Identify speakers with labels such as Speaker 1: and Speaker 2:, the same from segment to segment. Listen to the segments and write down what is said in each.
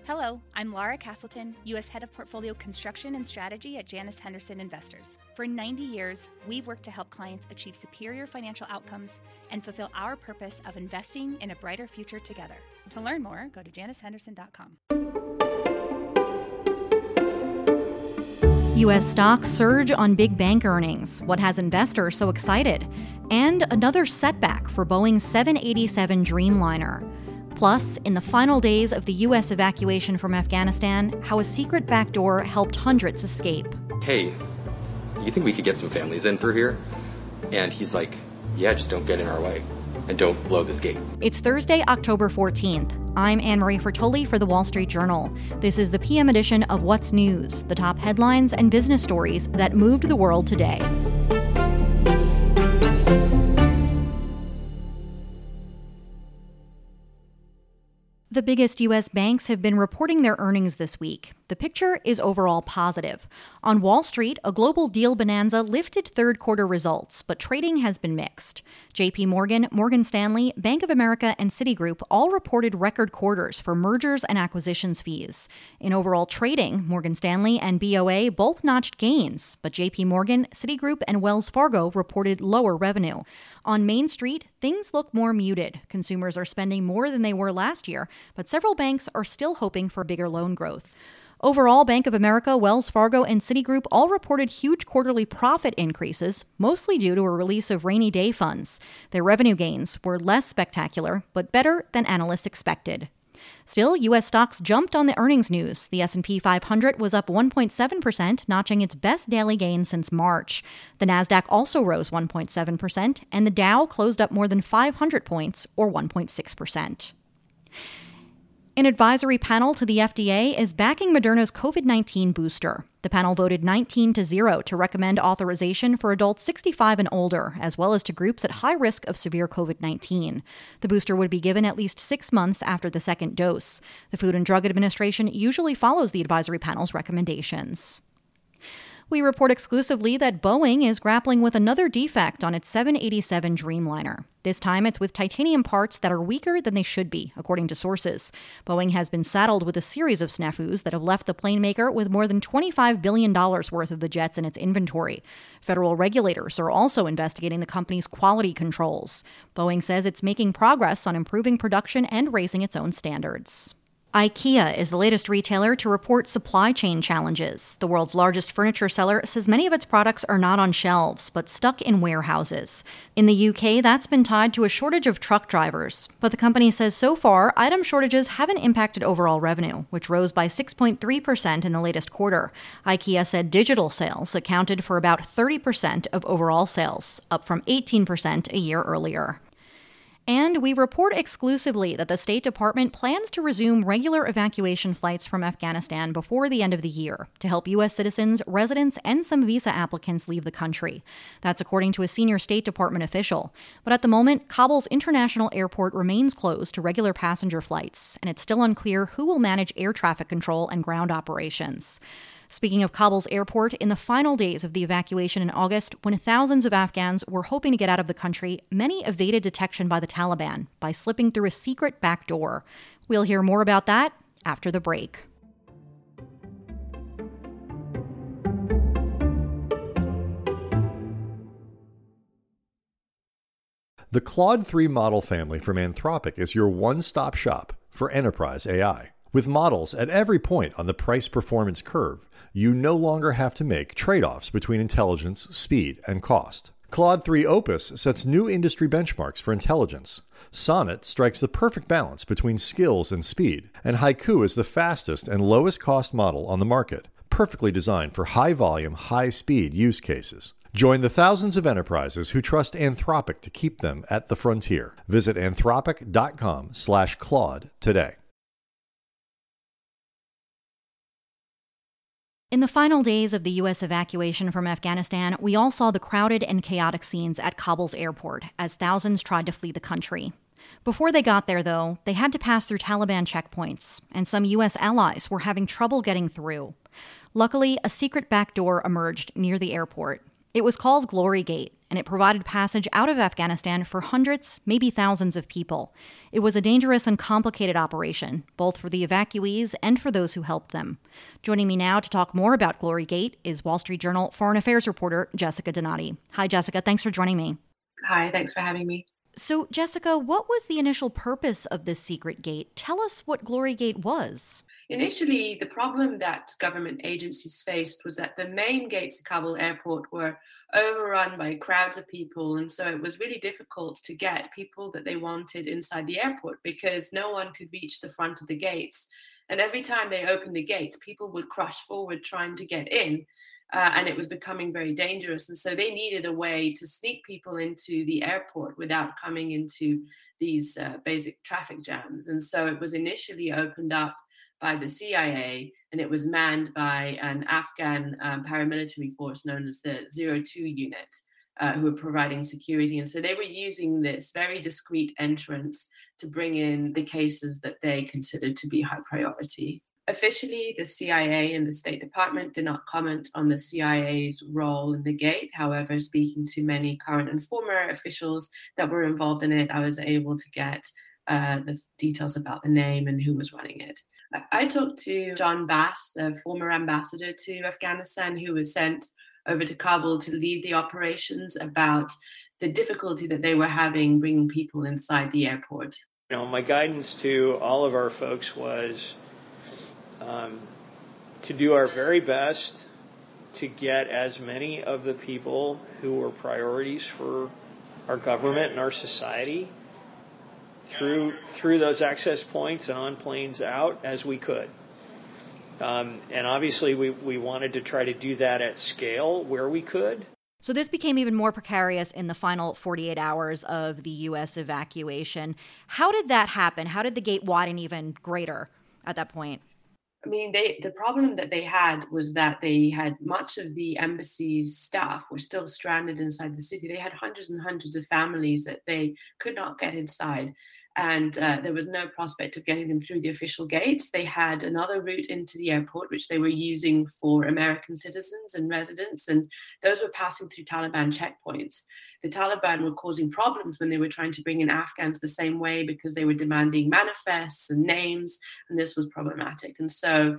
Speaker 1: Hello, I'm Laura Castleton, U.S. Head of Portfolio Construction and Strategy at Janus Henderson Investors. For 90 years, we've worked to help clients achieve superior financial outcomes and fulfill our purpose of investing in a brighter future together. To learn more, go to janushenderson.com.
Speaker 2: U.S. stocks surge on big bank earnings. What has investors so excited? And another setback for Boeing's 787 Dreamliner. Plus, in the final days of the U.S. evacuation from Afghanistan, how a secret backdoor helped hundreds escape.
Speaker 3: Hey, you think we could get some families in through here? And he's like, yeah, just don't get in our way. And don't blow this gate.
Speaker 2: It's Thursday, October 14th. I'm Anne-Marie Fertoli for The Wall Street Journal. This is the PM edition of What's News, the top headlines and business stories that moved the world today. The biggest U.S. banks have been reporting their earnings this week. The picture is overall positive. On Wall Street, a global deal bonanza lifted third-quarter results, but trading has been mixed. J.P. Morgan, Morgan Stanley, Bank of America, and Citigroup all reported record quarters for mergers and acquisitions fees. In overall trading, Morgan Stanley and BOA both notched gains, but J.P. Morgan, Citigroup, and Wells Fargo reported lower revenue. On Main Street, things look more muted. Consumers are spending more than they were last year, but several banks are still hoping for bigger loan growth. Overall, Bank of America, Wells Fargo, and Citigroup all reported huge quarterly profit increases, mostly due to a release of rainy day funds. Their revenue gains were less spectacular, but better than analysts expected. Still, U.S. stocks jumped on the earnings news. The S&P 500 was up 1.7%, notching its best daily gain since March. The Nasdaq also rose 1.7%, and the Dow closed up more than 500 points, or 1.6%. An advisory panel to the FDA is backing Moderna's COVID-19 booster. The panel voted 19-0 to recommend authorization for adults 65 and older, as well as to groups at high risk of severe COVID-19. The booster would be given at least 6 months after the second dose. The Food and Drug Administration usually follows the advisory panel's recommendations. We report exclusively that Boeing is grappling with another defect on its 787 Dreamliner. This time, it's with titanium parts that are weaker than they should be, according to sources. Boeing has been saddled with a series of snafus that have left the plane maker with more than $25 billion worth of the jets in its inventory. Federal regulators are also investigating the company's quality controls. Boeing says it's making progress on improving production and raising its own standards. IKEA is the latest retailer to report supply chain challenges. The world's largest furniture seller says many of its products are not on shelves, but stuck in warehouses. In the UK, that's been tied to a shortage of truck drivers. But the company says so far, item shortages haven't impacted overall revenue, which rose by 6.3% in the latest quarter. IKEA said digital sales accounted for about 30% of overall sales, up from 18% a year earlier. And we report exclusively that the State Department plans to resume regular evacuation flights from Afghanistan before the end of the year to help U.S. citizens, residents, and some visa applicants leave the country. That's according to a senior State Department official. But at the moment, Kabul's international airport remains closed to regular passenger flights, and it's still unclear who will manage air traffic control and ground operations. Speaking of Kabul's airport, in the final days of the evacuation in August, when thousands of Afghans were hoping to get out of the country, many evaded detection by the Taliban by slipping through a secret back door. We'll hear more about that after the break.
Speaker 4: The Claude 3 model family from Anthropic is your one-stop shop for enterprise AI. With models at every point on the price-performance curve, you no longer have to make trade-offs between intelligence, speed, and cost. Claude 3 Opus sets new industry benchmarks for intelligence. Sonnet strikes the perfect balance between skills and speed, and Haiku is the fastest and lowest-cost model on the market, perfectly designed for high-volume, high-speed use cases. Join the thousands of enterprises who trust Anthropic to keep them at the frontier. Visit anthropic.com/Claude today.
Speaker 2: In the final days of the U.S. evacuation from Afghanistan, we all saw the crowded and chaotic scenes at Kabul's airport as thousands tried to flee the country. Before they got there, though, they had to pass through Taliban checkpoints, and some U.S. allies were having trouble getting through. Luckily, a secret back door emerged near the airport. It was called Glory Gate, and it provided passage out of Afghanistan for hundreds, maybe thousands of people. It was a dangerous and complicated operation, both for the evacuees and for those who helped them. Joining me now to talk more about Glory Gate is Wall Street Journal foreign affairs reporter Jessica Donati. Hi, Jessica. Thanks for joining me.
Speaker 5: Hi, thanks for having me.
Speaker 2: So, Jessica, what was the initial purpose of this secret gate? Tell us what Glory Gate was.
Speaker 5: Initially, the problem that government agencies faced was that the main gates of Kabul airport were overrun by crowds of people. And so it was really difficult to get people that they wanted inside the airport because no one could reach the front of the gates. And every time they opened the gates, people would crush forward trying to get in. And it was becoming very dangerous. And so they needed a way to sneak people into the airport without coming into these basic traffic jams. And so it was initially opened up by the CIA, and it was manned by an Afghan paramilitary force known as the 02 Unit, who were providing security. And so they were using this very discreet entrance to bring in the cases that they considered to be high priority. Officially, the CIA and the State Department did not comment on the CIA's role in the gate. However, speaking to many current and former officials that were involved in it, I was able to get the details about the name and who was running it. I talked to John Bass, a former ambassador to Afghanistan, who was sent over to Kabul to lead the operations, about the difficulty that they were having bringing people inside the airport.
Speaker 6: My guidance to all of our folks was to do our very best to get as many of the people who were priorities for our government and our society through those access points and on planes out as we could. And obviously we wanted to try to do that at scale where we could.
Speaker 2: So this became even more precarious in the final 48 hours of the U.S. evacuation. How did that happen? How did the gate widen even greater at that point?
Speaker 5: I mean, the problem that they had was that they had much of the embassy's staff were still stranded inside the city. They had hundreds and hundreds of families that they could not get inside. And there was no prospect of getting them through the official gates. They had another route into the airport, which they were using for American citizens and residents, and those were passing through Taliban checkpoints. The Taliban were causing problems when they were trying to bring in Afghans the same way because they were demanding manifests and names, and this was problematic. And so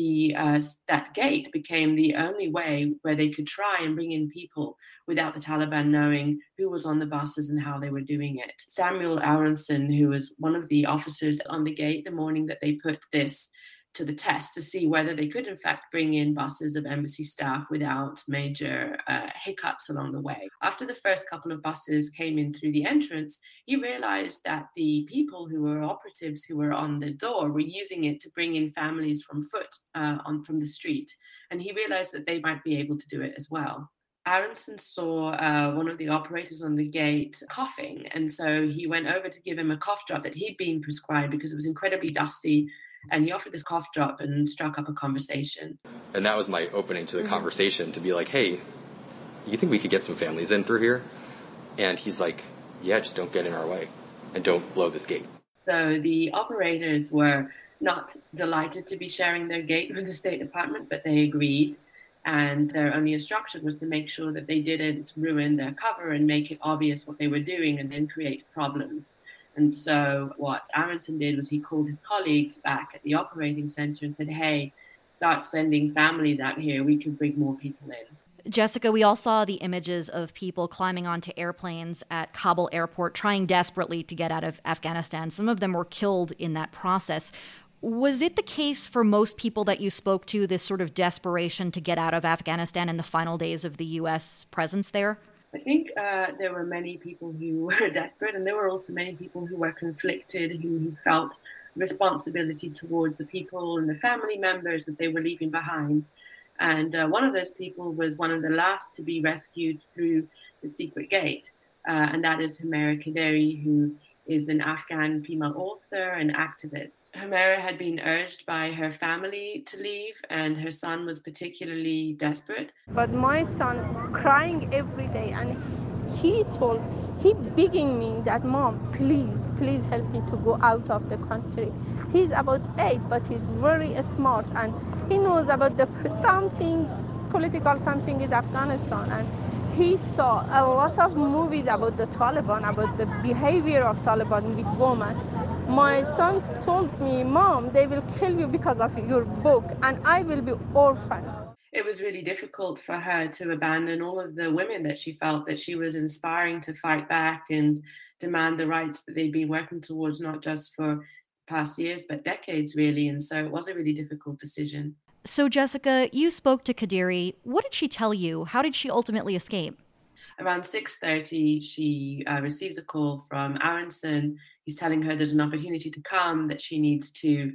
Speaker 5: that gate became the only way where they could try and bring in people without the Taliban knowing who was on the buses and how they were doing it. Samuel Aronson, who was one of the officers on the gate the morning that they put this to the test to see whether they could in fact bring in buses of embassy staff without major hiccups along the way. After the first couple of buses came in through the entrance, he realized that the people who were operatives who were on the door were using it to bring in families from foot from the street. And he realized that they might be able to do it as well. Aronson saw one of the operators on the gate coughing, and so he went over to give him a cough drop that he'd been prescribed because it was incredibly dusty. And he offered this cough drop and struck up a conversation.
Speaker 3: And that was my opening to the conversation, to be like, hey, you think we could get some families in through here? And he's like, yeah, just don't get in our way and don't blow this gate.
Speaker 5: So the operators were not delighted to be sharing their gate with the State Department, but they agreed. And their only instruction was to make sure that they didn't ruin their cover and make it obvious what they were doing and then create problems. And so what Aronson did was he called his colleagues back at the operating center and said, hey, start sending families out here. We can bring more people in.
Speaker 2: Jessica, we all saw the images of people climbing onto airplanes at Kabul airport, trying desperately to get out of Afghanistan. Some of them were killed in that process. Was it the case for most people that you spoke to, this sort of desperation to get out of Afghanistan in the final days of the U.S. presence there?
Speaker 5: I think there were many people who were desperate, and there were also many people who were conflicted, who felt responsibility towards the people and the family members that they were leaving behind. And one of those people was one of the last to be rescued through the secret gate, and that is Humera Kaderi, who is an Afghan female author and activist. Humera had been urged by her family to leave, and her son was particularly desperate.
Speaker 7: But my son crying every day, and he begging me that, Mom, please help me to go out of the country. He's about 8, but he's very smart, and he knows about some things political something is Afghanistan, and he saw a lot of movies about the Taliban, about the behavior of Taliban with women. My son told me, Mom, they will kill you because of your book, and I will be orphan.
Speaker 5: It was really difficult for her to abandon all of the women that she felt that she was inspiring to fight back and demand the rights that they'd been working towards, not just for past years, but decades, really. And so it was a really difficult decision.
Speaker 2: So, Jessica, you spoke to Qadiri. What did she tell you? How did she ultimately escape?
Speaker 5: Around 6:30, she receives a call from Aronson. He's telling her there's an opportunity to come, that she needs to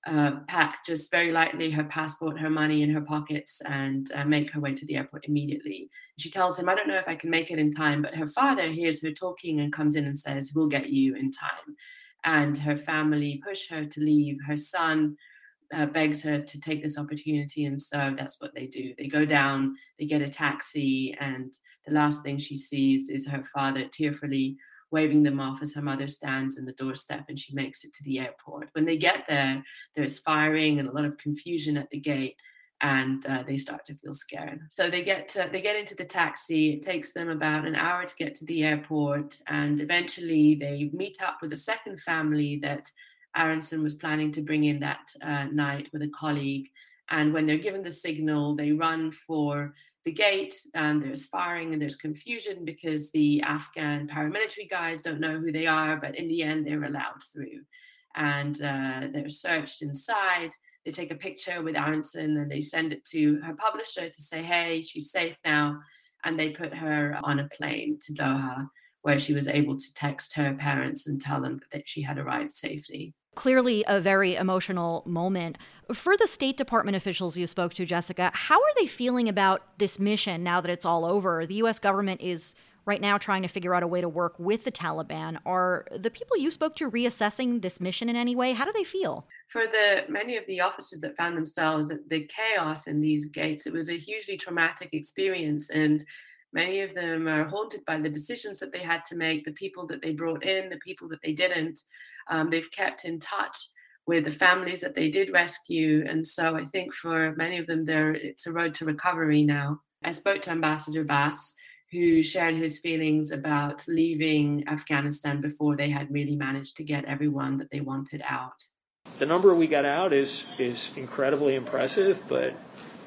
Speaker 5: pack just very lightly her passport, her money in her pockets, and make her way to the airport immediately. She tells him, I don't know if I can make it in time, but her father hears her talking and comes in and says, we'll get you in time. And her family push her to leave. Her son begs her to take this opportunity, and so that's what they do. They go down, they get a taxi, and the last thing she sees is her father tearfully waving them off as her mother stands in the doorstep, and she makes it to the airport. When they get there, there's firing and a lot of confusion at the gate, and they start to feel scared. So they get into the taxi. It takes them about an hour to get to the airport, and eventually they meet up with a second family that Aronson was planning to bring in that night with a colleague. And when they're given the signal, they run for the gate, and there's firing and there's confusion because the Afghan paramilitary guys don't know who they are, but in the end, they're allowed through. And they're searched inside. They take a picture with Aronson and they send it to her publisher to say, hey, she's safe now. And they put her on a plane to Doha, where she was able to text her parents and tell them that she had arrived safely.
Speaker 2: Clearly a very emotional moment. For the State Department officials you spoke to, Jessica, how are they feeling about this mission now that it's all over? The U.S. government is right now trying to figure out a way to work with the Taliban. Are the people you spoke to reassessing this mission in any way? How do they feel?
Speaker 5: For many of the officers that found themselves at the chaos in these gates, it was a hugely traumatic experience, and many of them are haunted by the decisions that they had to make, the people that they brought in, the people that they didn't. They've kept in touch with the families that they did rescue. And so I think for many of them, it's a road to recovery now. I spoke to Ambassador Bass, who shared his feelings about leaving Afghanistan before they had really managed to get everyone that they wanted out.
Speaker 6: The number we got out is incredibly impressive, but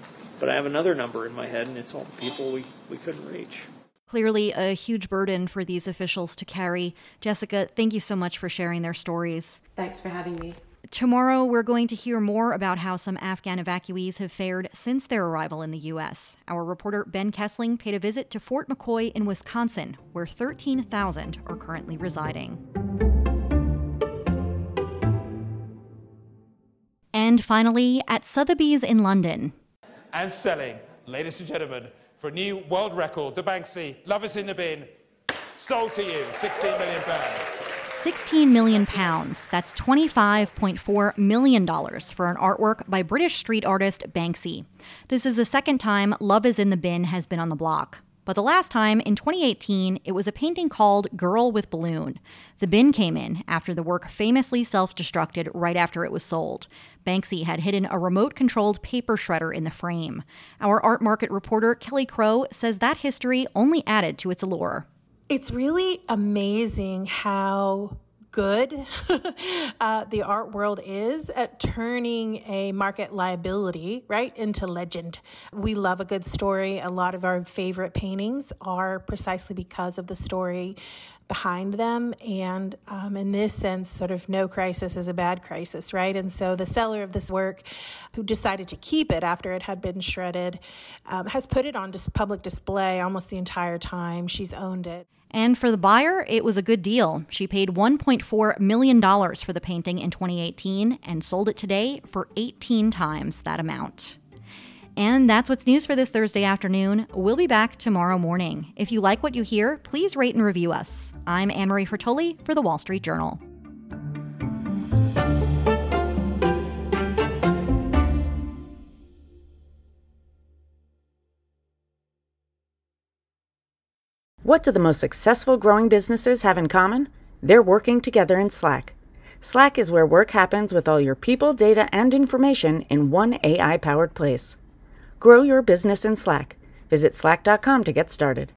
Speaker 6: I have another number in my head, and it's all the people we couldn't reach.
Speaker 2: Clearly a huge burden for these officials to carry. Jessica, thank you so much for sharing their stories.
Speaker 8: Thanks for having me.
Speaker 2: Tomorrow, we're going to hear more about how some Afghan evacuees have fared since their arrival in the U.S. Our reporter Ben Kessling paid a visit to Fort McCoy in Wisconsin, where 13,000 are currently residing. And finally, at Sotheby's in London.
Speaker 9: And selling, ladies and gentlemen, for a new world record, the Banksy, Love Is in the Bin, sold to you, £16 million.
Speaker 2: £16 million. That's $25.4 million for an artwork by British street artist Banksy. This is the second time Love Is in the Bin has been on the block. But the last time, in 2018, it was a painting called Girl with Balloon. The bin came in after the work famously self-destructed right after it was sold. Banksy had hidden a remote-controlled paper shredder in the frame. Our art market reporter, Kelly Crow, says that history only added to its allure.
Speaker 10: It's really amazing how good the art world is at turning a market liability, right, into legend. We love a good story. A lot of our favorite paintings are precisely because of the story behind them. And in this sense, sort of no crisis is a bad crisis, right? And so the seller of this work, who decided to keep it after it had been shredded, has put it on public display almost the entire time she's owned it.
Speaker 2: And for the buyer, it was a good deal. She paid $1.4 million for the painting in 2018 and sold it today for 18 times that amount. And that's what's news for this Thursday afternoon. We'll be back tomorrow morning. If you like what you hear, please rate and review us. I'm Anne-Marie Fertoli for The Wall Street Journal.
Speaker 11: What do the most successful growing businesses have in common? They're working together in Slack. Slack is where work happens with all your people, data, and information in one AI-powered place. Grow your business in Slack. Visit slack.com to get started.